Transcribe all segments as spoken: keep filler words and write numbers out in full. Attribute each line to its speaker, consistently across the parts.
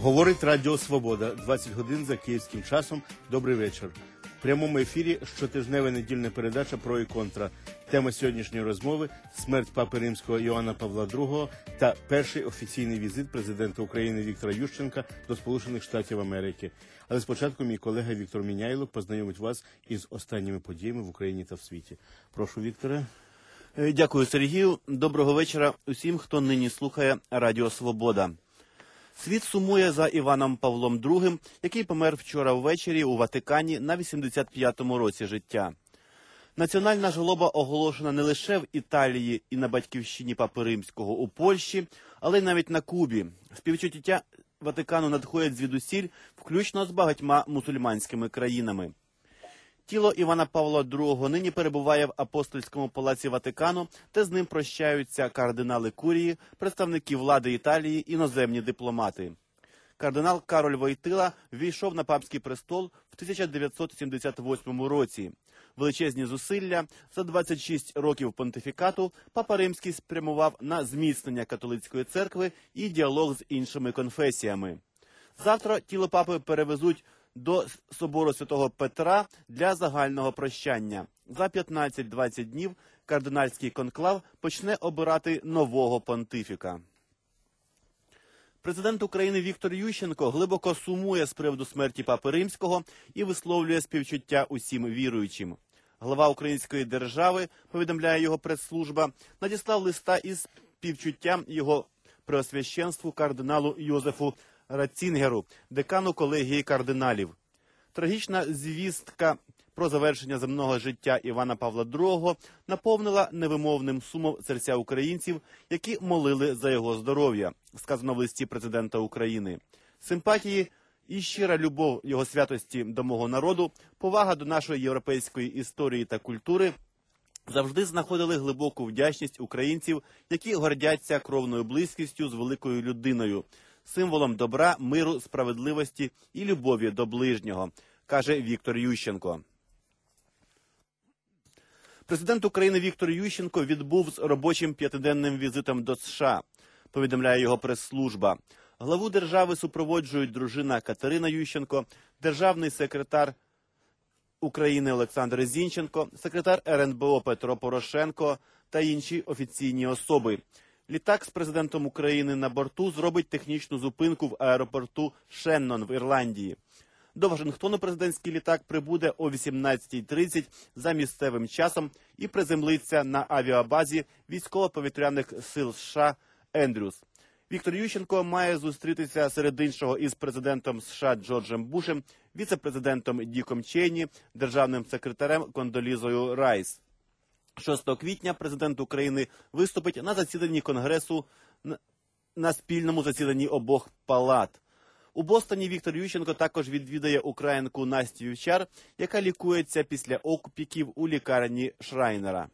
Speaker 1: Говорить Радіо Свобода. двадцять годин за київським часом. Добрий вечір. В прямому ефірі щотижнева недільна передача «Про і контра». Тема сьогоднішньої розмови – смерть папи римського Іоанна Павла другого та перший офіційний візит президента України Віктора Ющенка до Сполучених Штатів Америки. Але спочатку мій колега Віктор Міняйло познайомить вас із останніми подіями в Україні та в світі. Прошу, Вікторе.
Speaker 2: Дякую, Сергію. Доброго вечора усім, хто нині слухає Радіо Свобода. Світ сумує за Іваном Павлом другим, який помер вчора ввечері у Ватикані на вісімдесят п'ятому році життя. Національна жалоба оголошена не лише в Італії і на батьківщині папи римського у Польщі, але й навіть на Кубі. Співчуття Ватикану надходять звідусіль, включно з багатьма мусульманськими країнами. Тіло Івана Павла другого нині перебуває в Апостольському палаці Ватикану, де з ним прощаються кардинали Курії, представники влади Італії, іноземні дипломати. Кардинал Кароль Войтила ввійшов на папський престол в тисяча дев'ятсот сімдесят восьмому році. Величезні зусилля за двадцять шість років понтифікату папа Римський спрямував на зміцнення католицької церкви і діалог з іншими конфесіями. Завтра тіло папи перевезуть до собору Святого Петра для загального прощання. За п'ятнадцять-двадцять днів кардинальський конклав почне обирати нового понтифіка. Президент України Віктор Ющенко глибоко сумує з приводу смерті папи Римського і висловлює співчуття усім віруючим. Глава української держави, повідомляє його прес-служба, надіслав листа із співчуттям його преосвященству кардиналу Йозефу Ратцінгеру, декану колегії кардиналів. Трагічна звістка про завершення земного життя Івана Павла другого наповнила невимовним сумом серця українців, які молили за його здоров'я, сказано в листі президента України. Симпатії і щира любов його святості до мого народу, повага до нашої європейської історії та культури завжди знаходили глибоку вдячність українців, які гордяться кровною близькістю з великою людиною, символом добра, миру, справедливості і любові до ближнього, каже Віктор Ющенко. Президент України Віктор Ющенко відбув з робочим п'ятиденним візитом до США, повідомляє його прес-служба. Главу держави супроводжують дружина Катерина Ющенко, державний секретар України Олександр Зінченко, секретар ер ен бе о Петро Порошенко та інші офіційні особи. Літак з президентом України на борту зробить технічну зупинку в аеропорту Шеннон в Ірландії. До Вашингтону президентський літак прибуде о вісімнадцятій тридцять за місцевим часом і приземлиться на авіабазі військово-повітряних сил США Ендрюс. Віктор Ющенко має зустрітися серед іншого із президентом США Джорджем Бушем, віце-президентом Діком Чейні, державним секретарем Кондолізою Райс. шостого квітня президент України виступить на засіданні Конгресу на спільному засіданні обох палат. У Бостоні Віктор Ющенко також відвідає українку Настю Вівчар, яка лікується після опіків у лікарні Шрайнера.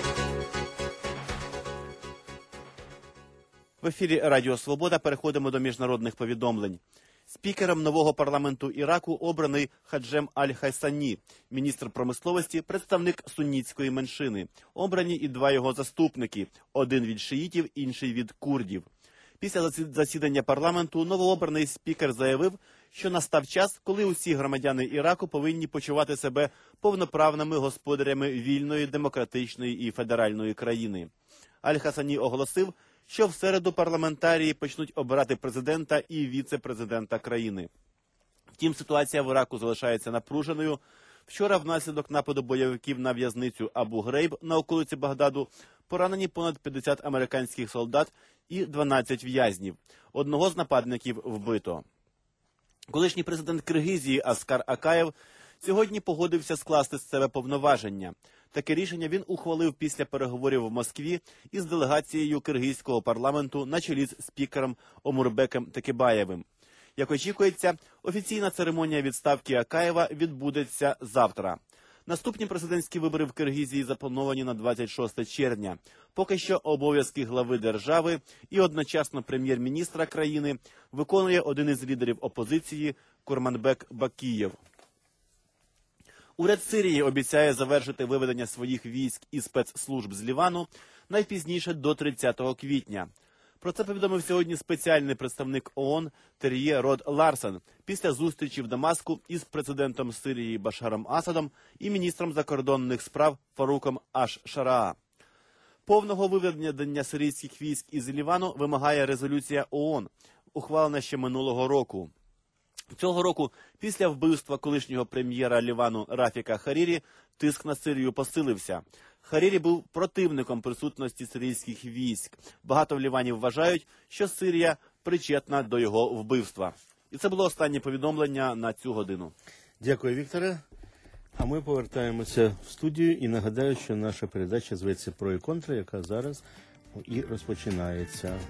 Speaker 2: В ефірі Радіо Свобода переходимо до міжнародних повідомлень. Спікером нового парламенту Іраку обраний Хаджем Аль-Хайсані, міністр промисловості, представник суннітської меншини. Обрані і два його заступники – один від шиїтів, інший від курдів. Після засідання парламенту новообраний спікер заявив, що настав час, коли усі громадяни Іраку повинні почувати себе повноправними господарями вільної, демократичної і федеральної країни. Аль-Хасані оголосив, що в середу парламентарії почнуть обирати президента і віце-президента країни. Втім, ситуація в Іраку залишається напруженою. Вчора внаслідок нападу бойовиків на в'язницю Абу-Грейб на околиці Багдаду поранені понад п'ятдесят американських солдат і дванадцять в'язнів. Одного з нападників вбито. Колишній президент Киргизії Аскар Акаєв сьогодні погодився скласти з себе повноваження. Таке рішення він ухвалив після переговорів в Москві із делегацією киргизького парламенту на чолі з спікером Омурбеком Текебаєвим. Як очікується, офіційна церемонія відставки Акаєва відбудеться завтра. Наступні президентські вибори в Киргизії заплановані на двадцять шостого червня. Поки що обов'язки глави держави і одночасно прем'єр-міністра країни виконує один із лідерів опозиції Курманбек Бакієв. Уряд Сирії обіцяє завершити виведення своїх військ і спецслужб з Лівану найпізніше до тридцятого квітня. Про це повідомив сьогодні спеціальний представник ООН Тер'є Род Ларсен після зустрічі в Дамаску із президентом Сирії Башаром Асадом і міністром закордонних справ Фаруком Аш-Шараа. Повного виведення сирійських військ із Лівану вимагає резолюція ООН, ухвалена ще минулого року. Цього року, після вбивства колишнього прем'єра Лівану Рафіка Харірі, тиск на Сирію посилився. Харірі був противником присутності сирійських військ. Багато в Лівані вважають, що Сирія причетна до його вбивства. І це було останнє повідомлення на цю годину.
Speaker 1: Дякую, Вікторе. А ми повертаємося в студію і нагадаю, що наша передача зветься «Про і контра», яка зараз і розпочинається.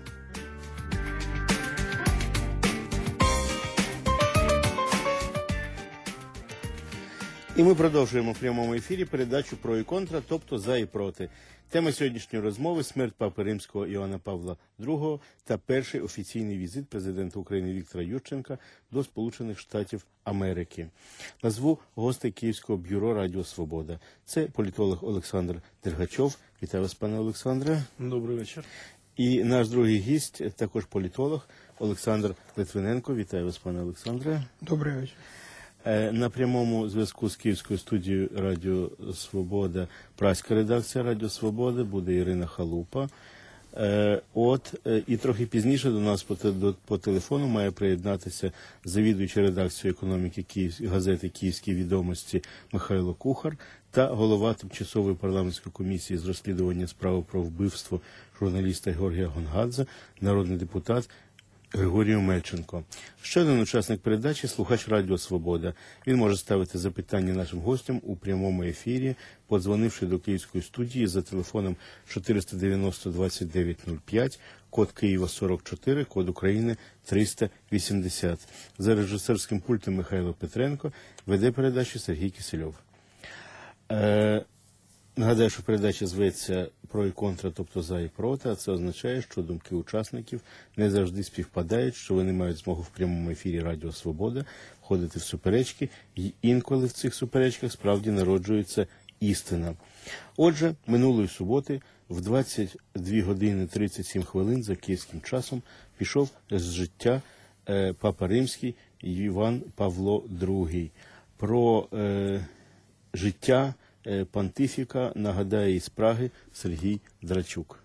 Speaker 1: І ми продовжуємо в прямому ефірі передачу «Про і контра», тобто «За і проти». Тема сьогоднішньої розмови – смерть Папи Римського Іоанна Павла другого та перший офіційний візит президента України Віктора Ющенка до Сполучених Штатів Америки. Назву гостей Київського бюро «Радіо Свобода». Це політолог Олександр Дергачов. Вітаю вас, пане Олександре.
Speaker 3: Добрий вечір.
Speaker 1: І наш другий гість, також політолог, Олександр Литвиненко. Вітаю вас, пане Олександре.
Speaker 3: Добрий вечір.
Speaker 1: На прямому зв'язку з Київською студією Радіо Свобода, праська редакція Радіо Свобода, буде Ірина Халупа. От, і трохи пізніше до нас по, до, по телефону має приєднатися завідуючий редакцією економіки Київ, газети «Київські відомості» Михайло Кухар та голова тимчасової парламентської комісії з розслідування справи про вбивство журналіста Георгія Гонгадзе, народний депутат Григорій Омельченко. Ще один учасник передачі – слухач Радіо Свобода. Він може ставити запитання нашим гостям у прямому ефірі, подзвонивши до Київської студії за телефоном чотириста дев'яносто двадцять дев'ять нуль п'ять, код Києва сорок чотири, код України триста вісімдесят. За режисерським пультом Михайло Петренко, веде передачу Сергій Кисельов. Е Нагадаю, що передача зветься «Про і контра», тобто «За і проти», а це означає, що думки учасників не завжди співпадають, що вони мають змогу в прямому ефірі Радіо Свобода входити в суперечки, і інколи в цих суперечках справді народжується істина. Отже, минулої суботи в двадцять дві години тридцять сім хвилин за київським часом пішов з життя е, Папа Римський Іван Павло другий. Про е, життя понтифіка нагадає із Праги Сергій Драчук.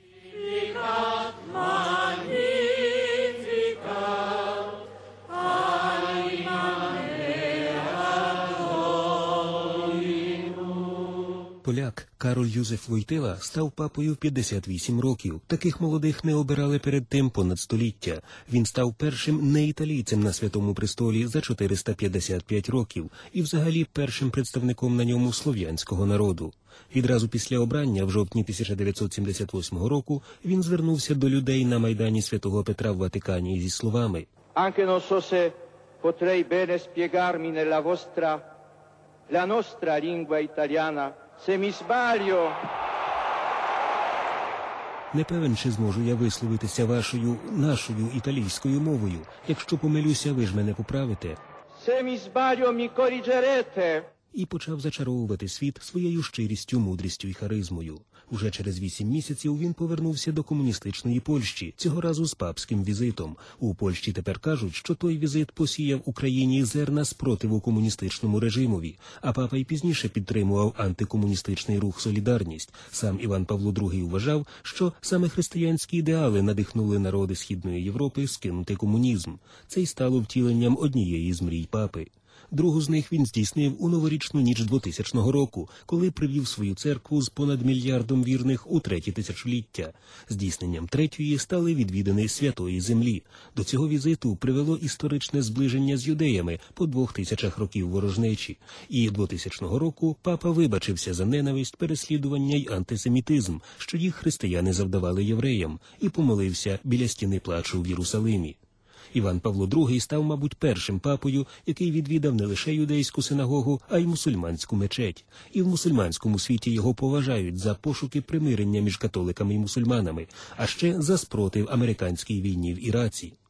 Speaker 4: Поляк Кароль Юзеф Войтила став папою в п'ятдесят вісім років. Таких молодих не обирали перед тим понад століття. Він став першим неіталійцем на Святому Престолі за чотириста п'ятдесят п'ять років і взагалі першим представником на ньому слов'янського народу. Відразу після обрання, в жовтні тисяча дев'ятсот сімдесят восьмого року, він звернувся до людей на Майдані Святого Петра в Ватикані зі словами
Speaker 5: «Anche non so se potrei bene spiegarmi nella vostra, la nostra lingua italiana. Se mi sbaglio...»
Speaker 4: Не певен, чи зможу я висловитися вашою, нашою італійською мовою. Якщо помилюся, ви ж мене поправите.
Speaker 5: «Se mi sbaglio mi corrigerete...»
Speaker 4: І почав зачаровувати світ своєю щирістю, мудрістю і харизмою. Уже через вісім місяців він повернувся до комуністичної Польщі, цього разу з папським візитом. У Польщі тепер кажуть, що той візит посіяв Україні зерна спротиву комуністичному режимові, а папа й пізніше підтримував антикомуністичний рух «Солідарність». Сам Іван Павло другий вважав, що саме християнські ідеали надихнули народи Східної Європи скинути комунізм. Це й стало втіленням однієї з мрій папи. Другу з них він здійснив у новорічну ніч двотисячного року, коли привів свою церкву з понад мільярдом вірних у третє тисячоліття. Здійсненням третьої стали відвідини Святої Землі. До цього візиту привело історичне зближення з юдеями по двох тисячах років ворожнечі. І двотисячного року папа вибачився за ненависть, переслідування й антисемітизм, що їх християни завдавали євреям, і помолився біля стіни плачу в Єрусалимі. Іван Павло другий став, мабуть, першим папою, який відвідав не лише юдейську синагогу, а й мусульманську мечеть. І в мусульманському світі його поважають за пошуки примирення між католиками і мусульманами, а ще за спротив американській війні в Іраці.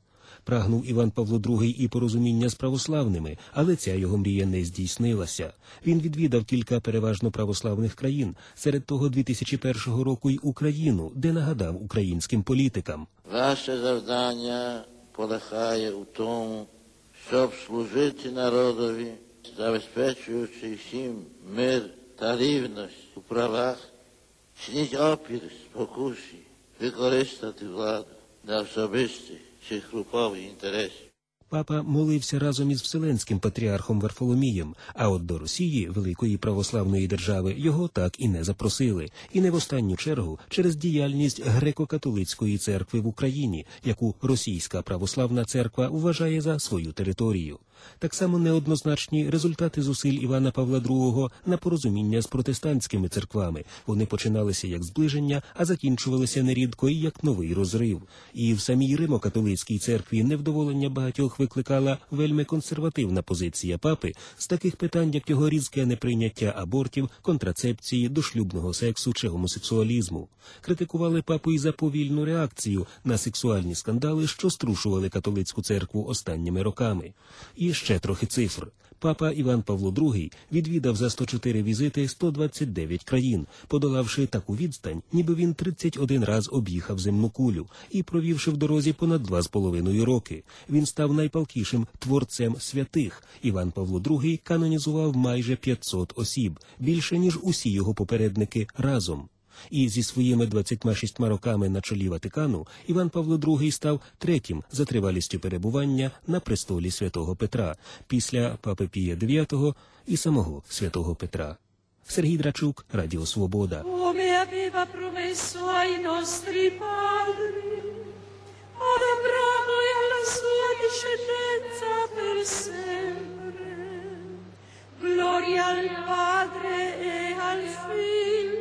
Speaker 4: Прагнув Іван Павло другий і порозуміння з православними, але ця його мрія не здійснилася. Він відвідав кілька переважно православних країн, серед того дві тисячі першого року й Україну, де нагадав українським політикам.
Speaker 3: Ваше завдання полягає у тому, щоб служити народові, забезпечуючи всім мир та рівність у правах, чиніть опір спокусі, використати владу для особистих чи групових інтересів.
Speaker 4: Папа молився разом із Вселенським патріархом Варфоломієм, а от до Росії, великої православної держави, його так і не запросили. І не в останню чергу через діяльність греко-католицької церкви в Україні, яку Російська православна церква вважає за свою територію. Так само неоднозначні результати зусиль Івана Павла другого на порозуміння з протестантськими церквами. Вони починалися як зближення, а закінчувалися нерідко і як новий розрив. І в самій Римо-католицькій церкві невдоволення багатьох викликала вельми консервативна позиція папи з таких питань, як його різке неприйняття абортів, контрацепції, дошлюбного сексу чи гомосексуалізму. Критикували папу і за повільну реакцію на сексуальні скандали, що струшували католицьку церкву останніми роками. І ще трохи цифр. Папа Іван Павло другий відвідав за сто чотири візити сто двадцять дев'ять країн, подолавши таку відстань, ніби він тридцять один раз об'їхав земну кулю і провівши в дорозі понад два з половиною роки. Він став найпалкішим творцем святих. Іван Павло другий канонізував майже п'ятсот осіб, більше, ніж усі його попередники разом. І зі своїми двадцятьма шістьма роками на чолі Ватикану Іван Павло другий став третім за тривалістю перебування на престолі святого Петра, після папи Пія дев'ятого і самого святого Петра. Сергій Драчук, Радіо Свобода.
Speaker 6: Gloria al Padre e al Figlio.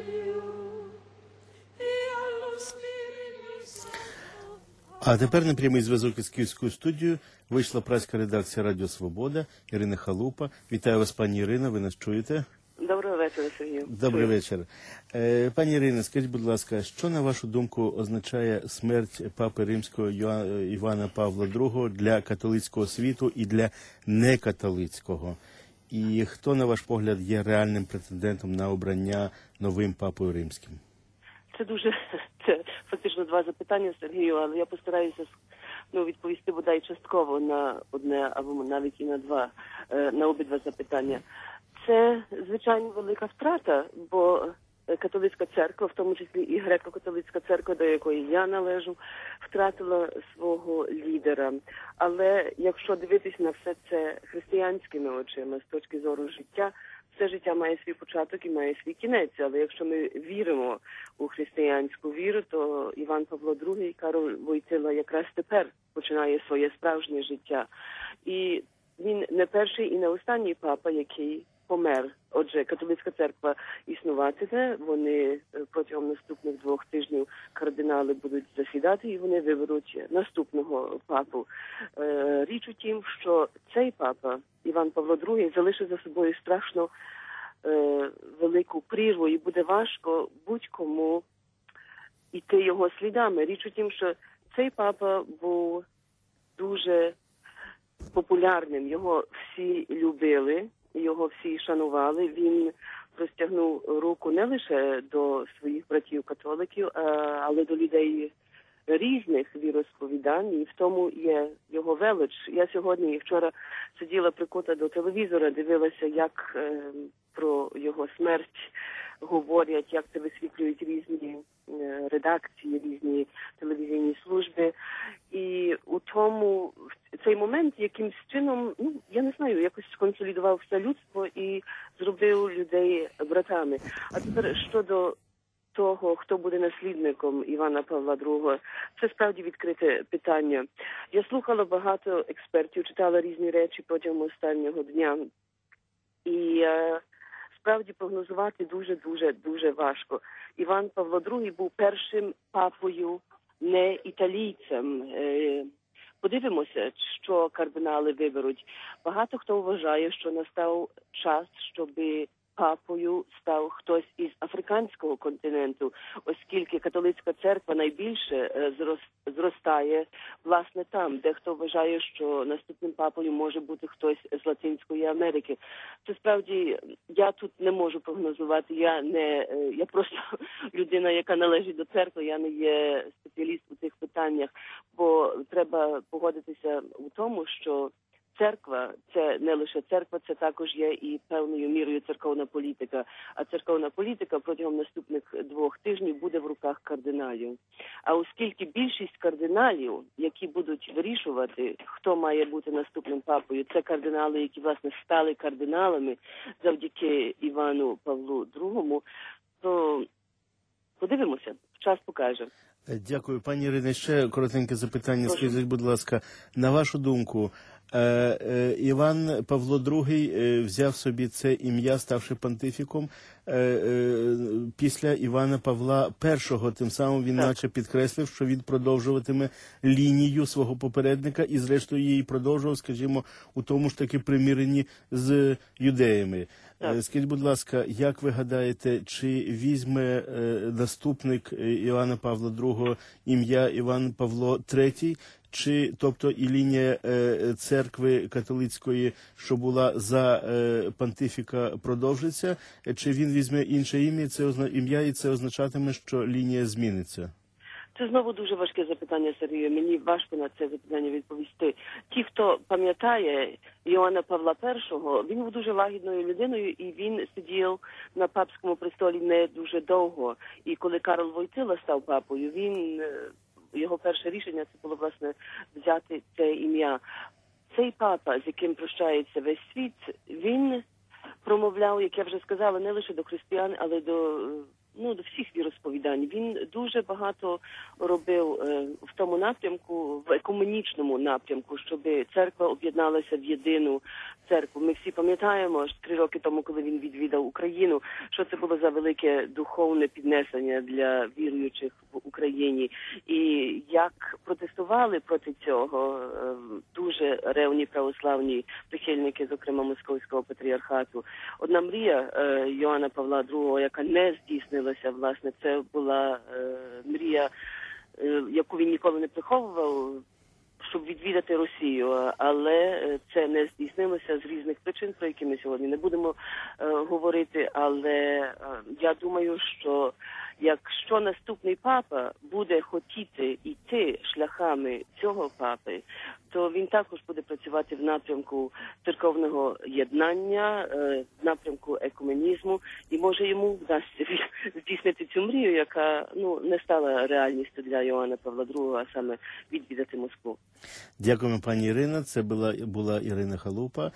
Speaker 1: А тепер на прямий зв'язок із Київською студією вийшла працька редакція Радіо Свобода Ірина Халупа. Вітаю вас, пані Ірина, ви нас чуєте?
Speaker 7: Доброго вечора, Сергій.
Speaker 1: Добрий вечір. Е, пані Ірино, скажіть, будь ласка, що, на вашу думку, означає смерть папи римського Івана Павла другого для католицького світу і для некатолицького? І хто, на ваш погляд, є реальним претендентом на обрання новим папою римським?
Speaker 7: Це дуже, це фактично два запитання, Сергію, але я постараюся ну, відповісти бодай частково на одне або навіть і на два, на обидва запитання. Це, звичайно, велика втрата, бо католицька церква, в тому числі і греко-католицька церква, до якої я належу, втратила свого лідера. Але якщо дивитись на все це християнськими очима, з точки зору життя, все життя має свій початок і має свій кінець. Але якщо ми віримо у християнську віру, то Іван Павло другий, Кароль Войтила якраз тепер починає своє справжнє життя. І він не перший і не останній папа, який помер. Отже, католицька церква існуватиме, вони протягом наступних двох тижнів кардинали будуть засідати і вони виберуть наступного папу. Річ у тім, що цей папа, Іван Павло другий, залишив за собою страшно велику прірву і буде важко будь-кому йти його слідами. Річ у тім, що цей папа був дуже популярним, його всі любили, його всі шанували. Він простягнув руку не лише до своїх братів-католиків, але до людей різних віросповідань, і в тому є його велич. Я сьогодні і вчора сиділа прикута до телевізора, дивилася, як е, про його смерть говорять, як це висвітлюють різні е, редакції, різні телевізійні служби. І у тому цей момент якимсь чином, ну, я не знаю, якось сконсолідував все людство і зробив людей братами. А тепер щодо того, хто буде наслідником Івана Павла другого, це справді відкрите питання. Я слухала багато експертів, читала різні речі протягом останнього дня. І е, справді прогнозувати дуже-дуже дуже важко. Іван Павло другий був першим папою не італійцем. Е, подивимося, що кардинали виберуть. Багато хто вважає, що настав час, щоби папою став хтось із африканського континенту, оскільки католицька церква найбільше е, зрос- зростає власне там. Дехто вважає, що наступним папою може бути хтось з Латинської Америки. Це справді я тут не можу прогнозувати. Я не е, я просто людина, яка належить до церкви. Я не є спеціаліст у цих питаннях, бо треба погодитися у тому, що церква – це не лише церква, це також є і певною мірою церковна політика. А церковна політика протягом наступних двох тижнів буде в руках кардиналів. А оскільки більшість кардиналів, які будуть вирішувати, хто має бути наступним папою, це кардинали, які, власне, стали кардиналами завдяки Івану Павлу другому, то подивимося, час покаже.
Speaker 1: Дякую, пані Ірино. Ще коротеньке запитання.
Speaker 7: Прошу.
Speaker 1: Скажіть, будь ласка, на вашу думку, е, е, Іван Павло другий е, взяв собі це ім'я, ставши понтифіком, е, е, після Івана Павла першого, тим самим він
Speaker 7: Так.
Speaker 1: наче підкреслив, що він продовжуватиме лінію свого попередника і зрештою її продовжував, скажімо, у тому ж таки примиренні з юдеями.
Speaker 7: Так.
Speaker 1: Е, Скажіть, будь ласка, як ви гадаєте, чи візьме е, наступник е, Івана Павла другого ім'я Іван Павло третій, чи, тобто, і лінія е, церкви католицької, що була за е, понтифіка, продовжиться, е, чи він візьме інше ім'я, це озна... ім'я, і це означатиме, що лінія зміниться?
Speaker 7: Це знову дуже важке запитання, Сергію. Мені важко на це запитання відповісти. Ті, хто пам'ятає Іоанна Павла першого, він був дуже лагідною людиною, і він сидів на папському престолі не дуже довго. І коли Карл Войтила став папою, він, його перше рішення це було, власне, взяти це ім'я. Цей папа, з яким прощається весь світ, він промовляв, як я вже сказала, не лише до християн, але до ну, до всіх віросповідань. Він дуже багато робив е, в тому напрямку, в екуменічному напрямку, щоб церква об'єдналася в єдину церкву. Ми всі пам'ятаємо, що три роки тому, коли він відвідав Україну, що це було за велике духовне піднесення для віруючих в Україні. І як протестували проти цього е, дуже ревні православні прихильники, зокрема Московського патріархату. Одна мрія е, Йоанна Павла другого, яка не здійснилася, власне, це була е, мрія, е, яку він ніколи не приховував, щоб відвідати Росію, але це не здійснилося з різних причин, про які ми сьогодні не будемо е, говорити, але е, я думаю, що якщо наступний папа буде хотіти йти шляхами цього папи, то він також буде працювати в напрямку церковного єднання, в напрямку екуменізму, і може йому вдасться здійснити цю мрію, яка ну не стала реальністю для Йоанна Павла другого, а саме відвідати Москву.
Speaker 1: Дякуємо, пані Ірино. Це була, була Ірина Халупа,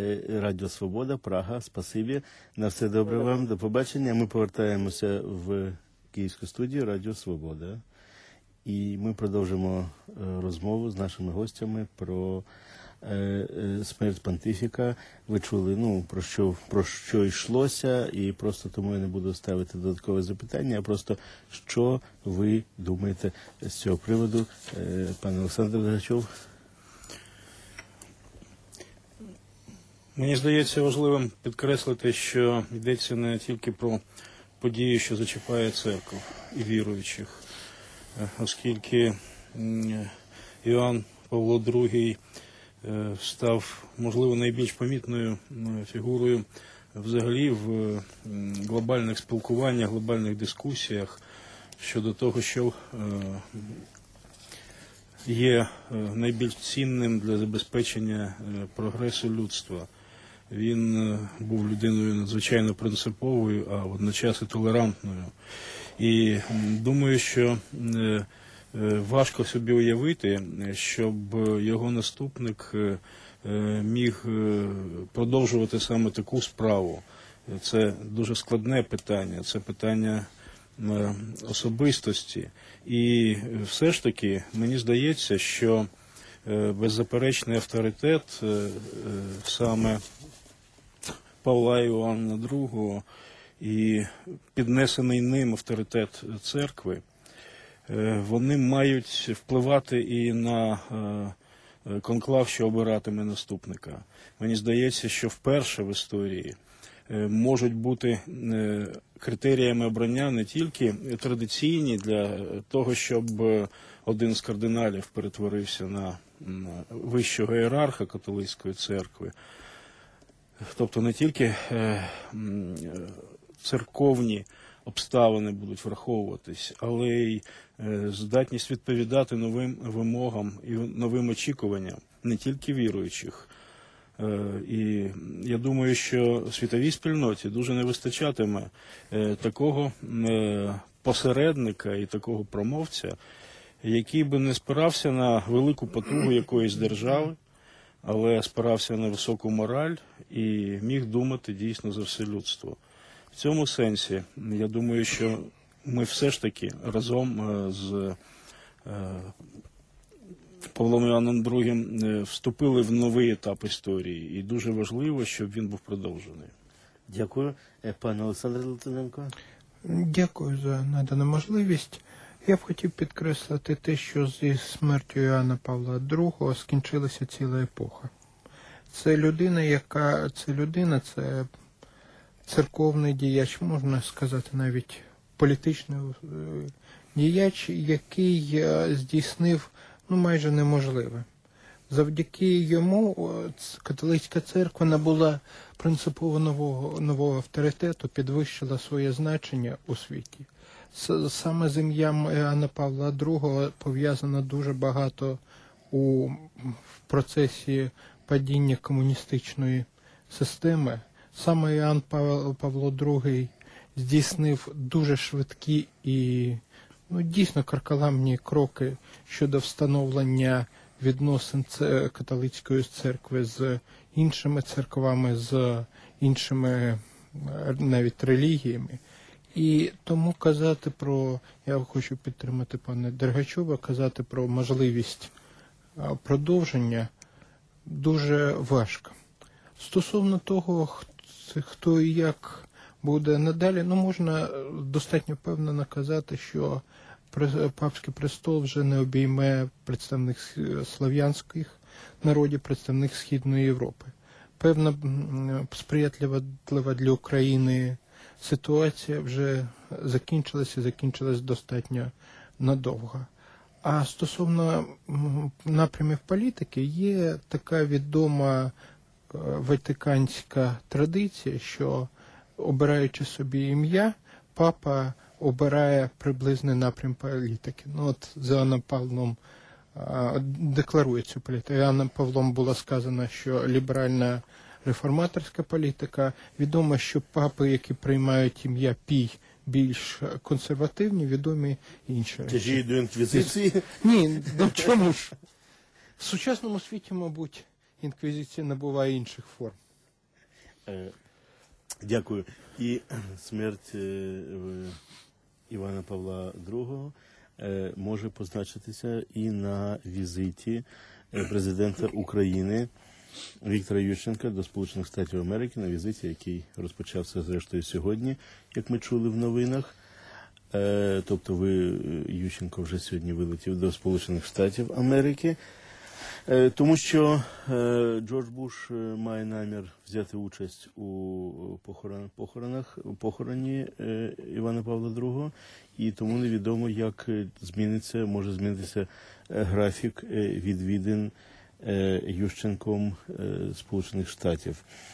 Speaker 1: Радіо Свобода, Прага. Спасибі. На все добре вам. До побачення. Ми повертаємося в Київську студію Радіо Свобода. І ми продовжимо розмову з нашими гостями про е, е, смерть понтифіка. Ви чули, ну, про що, про що йшлося, і просто тому я не буду ставити додаткове запитання, а просто, що ви думаєте з цього приводу. Е, пан Олександр Дергачов.
Speaker 8: Мені здається важливим підкреслити, що йдеться не тільки про події, що зачіпає церкву і віруючих, оскільки Іоанн Павло другий став, можливо, найбільш помітною фігурою взагалі в глобальних спілкуваннях, глобальних дискусіях щодо того, що є найбільш цінним для забезпечення прогресу людства. Він був людиною надзвичайно принциповою, а водночас і толерантною. І думаю, що важко собі уявити, щоб його наступник міг продовжувати саме таку справу. Це дуже складне питання, це питання особистості. І все ж таки, мені здається, що беззаперечний авторитет саме Павла Іоанна другого і піднесений ним авторитет церкви, вони мають впливати і на конклав, що обиратиме наступника. Мені здається, що вперше в історії е, можуть бути е, критеріями обрання не тільки традиційні для того, щоб один з кардиналів перетворився на, на вищого ієрарха католицької церкви, тобто не тільки е, церковні обставини будуть враховуватись, але й е, здатність відповідати новим вимогам і новим очікуванням не тільки віруючих. Е, і я думаю, що світовій спільноті дуже не вистачатиме е, такого е, посередника і такого промовця, який би не спирався на велику потугу якоїсь держави, але спирався на високу мораль і міг думати дійсно за все людство. В цьому сенсі, я думаю, що ми все ж таки разом з Павлом Іоанном другим вступили в новий етап історії, і дуже важливо, щоб він був продовжений.
Speaker 1: Дякую. Пане Олександр Литвиненко.
Speaker 9: Дякую за надану можливість. Я б хотів підкреслити те, що зі смертю Іоанна Павла другого скінчилася ціла епоха. Це людина, яка це людина, це церковний діяч, можна сказати, навіть політичний діяч, який здійснив ну, майже неможливе. Завдяки йому католицька церква набула принципово нового, нового авторитету, підвищила своє значення у світі. Саме з ім'ям Іоанна Павла другого пов'язано дуже багато у процесі падіння комуністичної системи. Саме Іоанн Павло другий здійснив дуже швидкі і ну, дійсно каркаламні кроки щодо встановлення відносин католицької церкви з іншими церквами, з іншими навіть релігіями. І тому казати про, я хочу підтримати пана Дергачова, казати про можливість продовження дуже важко. Стосовно того, хто і як буде надалі, ну можна достатньо впевнено казати, що папський престол вже не обійме представник слав'янських народів, представник Східної Європи. Певна сприятлива для України ситуація вже закінчилася, закінчилась достатньо надовго. А стосовно напрямів політики, є така відома ватиканська традиція, що, обираючи собі ім'я, папа обирає приблизний напрям політики. Ну, от з Іоанном Павлом а, декларує цю політику. Іоанном Павлом було сказано, що ліберальна реформаторська політика. Відомо, що папи, які приймають ім'я Пій, більш консервативні, відомі інші речі.
Speaker 1: Тяжіють до інквізиції?
Speaker 9: Ні, ну чому ж? В сучасному світі, мабуть, інквізиція набуває інших форм.
Speaker 1: Дякую. І смерть Івана Павла другого може позначитися і на візиті президента України Віктора Ющенка до Сполучених Штатів Америки, на візиті, який розпочався зрештою сьогодні, як ми чули в новинах. Тобто ви, Ющенко, вже сьогодні вилетів до Сполучених Штатів Америки. Тому що Джордж Буш має намір взяти участь у похорон, похоронах, у похороні Івана Павла другого, і тому невідомо, як зміниться, може змінитися графік відвідин Ющенком Сполучених Штатів.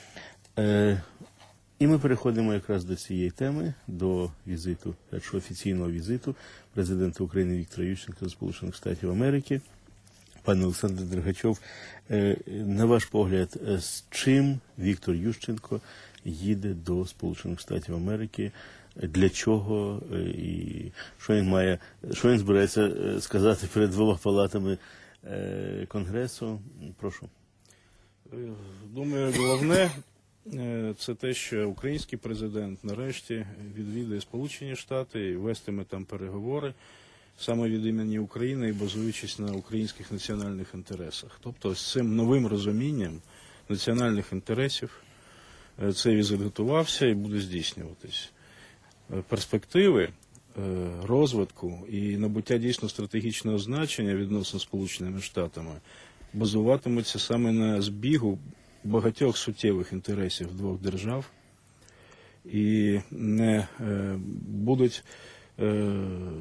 Speaker 1: І ми переходимо якраз до цієї теми, до візиту, першого офіційного візиту президента України Віктора Ющенка до Сполучених Штатів Америки. Пане Олександр Дергачов, на ваш погляд, з чим Віктор Ющенко їде до Сполучених Штатів Америки, для чого і що він має, що він збирається сказати перед двома палатами Конгресу? Прошу.
Speaker 8: Думаю, головне це те, що український президент нарешті відвідає Сполучені Штати і вестиме там переговори саме від імені України і базуючись на українських національних інтересах. Тобто з цим новим розумінням національних інтересів цей візит готувався і буде здійснюватись. Перспективи розвитку і набуття дійсно стратегічного значення відносно Сполученими Штатами базуватимуться саме на збігу багатьох суттєвих інтересів двох держав, і не е, будуть е,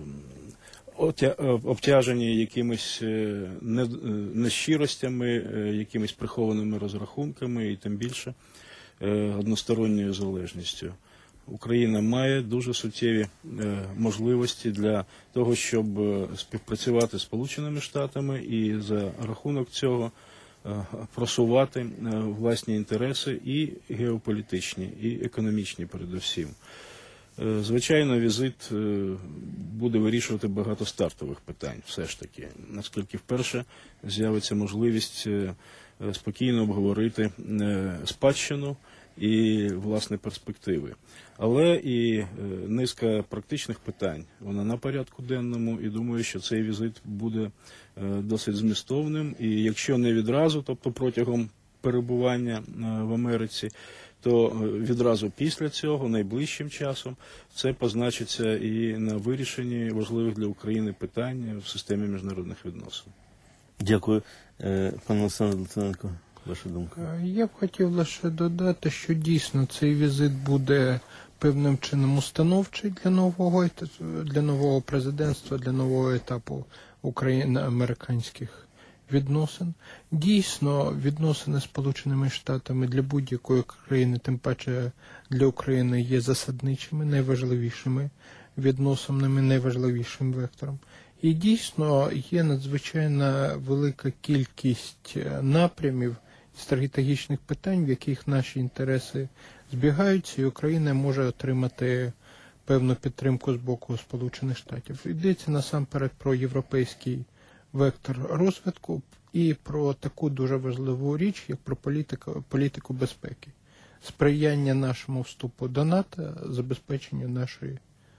Speaker 8: обтяжені якимись е, не, нещиростями, е, якимись прихованими розрахунками і тим більше е, односторонньою залежністю. Україна має дуже суттєві е, можливості для того, щоб е, співпрацювати з Сполученими Штатами і за рахунок цього е, просувати е, власні інтереси і геополітичні, і економічні передусім. Е, звичайно, візит е, буде вирішувати багато стартових питань, все ж таки, наскільки вперше з'явиться можливість е, спокійно обговорити е, спадщину і, власне, перспективи. Але і е, низка практичних питань, вона на порядку денному, і думаю, що цей візит буде е, досить змістовним. І якщо не відразу, тобто протягом перебування е, в Америці, то відразу після цього, найближчим часом, це позначиться і на вирішенні важливих для України питань в системі міжнародних відносин.
Speaker 1: Дякую. Е, пан Олександр Литвиненко, ваша думка?
Speaker 9: Я б хотів лише додати, що дійсно цей візит буде певним чином установчий для нового, для нового президентства, для нового етапу україно-американських відносин. Дійсно, відносини з Сполученими Штатами для будь-якої країни, тим паче для України, є засадничими, найважливішими відносинами, найважливішим вектором. І дійсно є надзвичайно велика кількість напрямів, стратегічних питань, в яких наші інтереси збігаються, і Україна може отримати певну підтримку з боку Сполучених Штатів. Йдеться насамперед про європейський вектор розвитку і про таку дуже важливу річ, як про політику, політику безпеки. Сприяння нашому вступу до НАТО, забезпечення нашої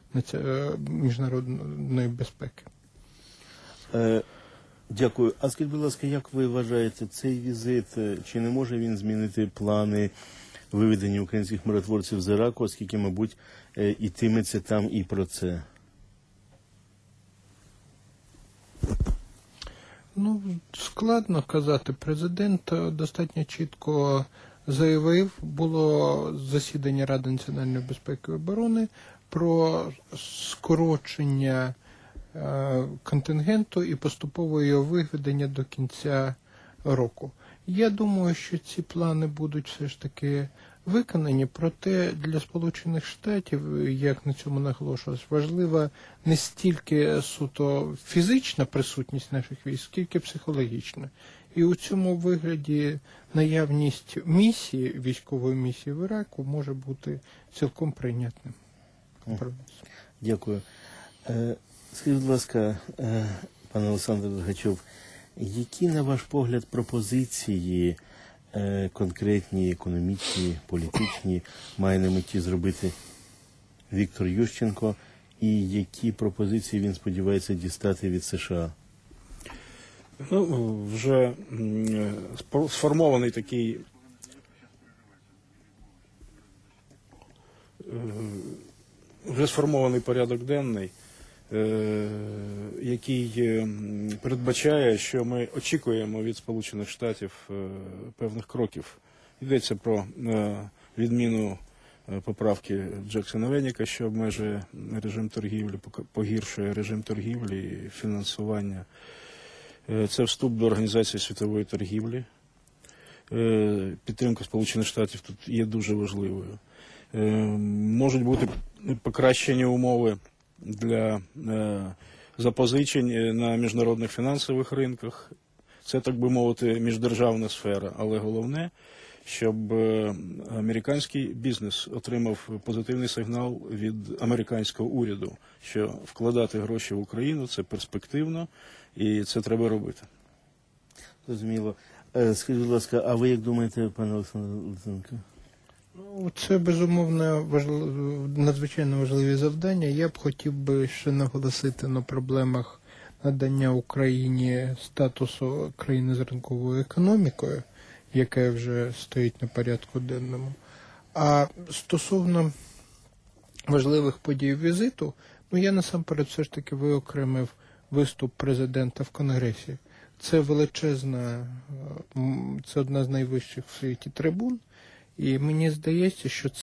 Speaker 9: міжнародної безпеки.
Speaker 1: Е, дякую. А скажіть, будь ласка, як ви вважаєте, цей візит, чи не може він змінити плани виведення українських миротворців з Іраку, оскільки, мабуть, е, йтиметься там і про це?
Speaker 9: Ну, складно казати. Президент достатньо чітко заявив, було засідання Ради національної безпеки і оборони про скорочення е, контингенту і поступове його виведення до кінця року. Я думаю, що ці плани будуть все ж таки виконані, проте для Сполучених Штатів, як на цьому наголошувалось, важлива не стільки суто фізична присутність наших військ, скільки психологічна. І у цьому вигляді наявність місії, військової місії в Іраку може бути цілком прийнятним компромісом.
Speaker 1: Дякую. Е, скажіть, будь ласка, е, пане Олександр Дергачов, які, на ваш погляд, пропозиції е, конкретні, економічні, політичні має на меті зробити Віктор Ющенко, і які пропозиції він сподівається дістати від США?
Speaker 8: Ну, вже сформований такий вже сформований порядок денний, який передбачає, що ми очікуємо від Сполучених Штатів певних кроків. Йдеться про відміну поправки Джексона-Веніка, що обмежує режим торгівлі, погіршує режим торгівлі і фінансування. Це вступ до Організації світової торгівлі. Підтримка Сполучених Штатів тут є дуже важливою. Можуть бути покращені умови для запозичень на міжнародних фінансових ринках. Це, так би мовити, міждержавна сфера. Але головне, щоб американський бізнес отримав позитивний сигнал від американського уряду, що вкладати гроші в Україну – це перспективно, і це треба робити.
Speaker 1: Зрозуміло. Скажіть, будь ласка, а ви як думаєте, пане Олександр Литвиненко?
Speaker 9: Ну, це, безумовно, важлив... надзвичайно важливі завдання. Я б хотів би ще наголосити на проблемах надання Україні статусу країни з ринковою економікою, яке вже стоїть на порядку денному. А стосовно важливих подій візиту, ну я насамперед все ж таки виокремив виступ президента в Конгресі. Це величезна, це одна з найвищих в світі трибун, і мені здається, що це